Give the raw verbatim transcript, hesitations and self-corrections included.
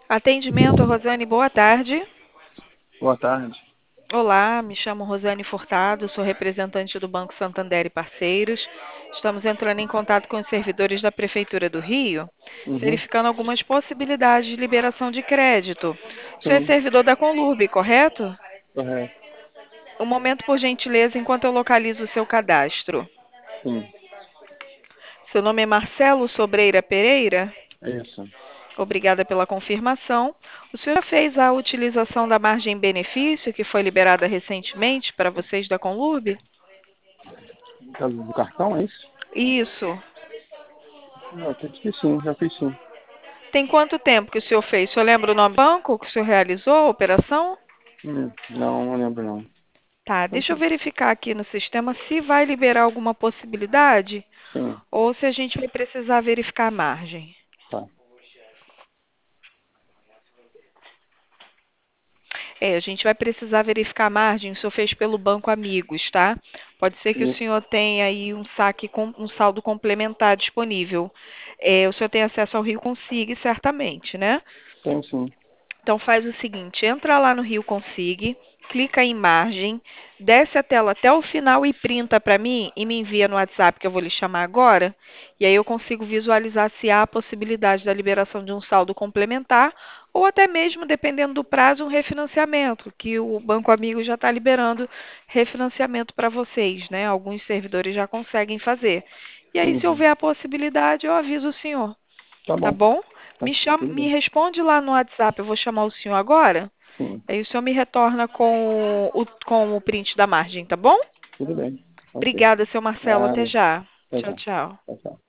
Atendimento, Rosane, boa tarde. Boa tarde. Olá, me chamo Rosane Furtado, sou representante do Banco Santander e Parceiros. Estamos entrando em contato com os servidores da Prefeitura do Rio, Uhum. verificando algumas possibilidades de liberação de crédito. O senhor é Sim, servidor da Conlurb, correto? correto. Um momento, por gentileza, enquanto eu localizo o seu cadastro. Sim, Seu nome é Marcelo Sobreira Pereira? é isso. Obrigada pela confirmação. O senhor já fez a utilização da margem benefício que foi liberada recentemente para vocês da Conlurb? No caso do cartão, é isso? Isso. Não, acredito que sim, já fiz sim. Tem quanto tempo que o senhor fez? O senhor lembra o nome do banco que o senhor realizou a operação? Hum, Não, não lembro não. Tá, Não deixa eu sei. verificar aqui no sistema se vai liberar alguma possibilidade Sim, ou se a gente vai precisar verificar a margem. tá. É, a gente vai precisar verificar a margem, o senhor fez pelo Banco Amigos, tá? Pode ser que o Isso. senhor tenha aí um saque com um saldo complementar disponível. É, o senhor tem acesso ao Rio Consigue, certamente, né? Tem sim. Então faz o seguinte, entra lá no Rio Consigue, clica em margem, desce a tela até o final e printa para mim e me envia no WhatsApp que eu vou lhe chamar agora. E aí eu consigo visualizar se há a possibilidade da liberação de um saldo complementar ou até mesmo, dependendo do prazo, um refinanciamento, que o Banco Amigo já está liberando refinanciamento para vocês, né? Alguns servidores já conseguem fazer. E aí, se Uhum. houver a possibilidade, eu aviso o senhor. Tá Tá bom. bom? Tá. Me chama, Tudo me bem. responde lá no WhatsApp, eu vou chamar o senhor agora. Sim, Aí o senhor me retorna com o, com o print da margem, tá bom? tudo bem. Ok. Obrigada, seu Marcelo. Até Nada. já. Tchau, Tchau, tchau. tchau. Tchau, tchau.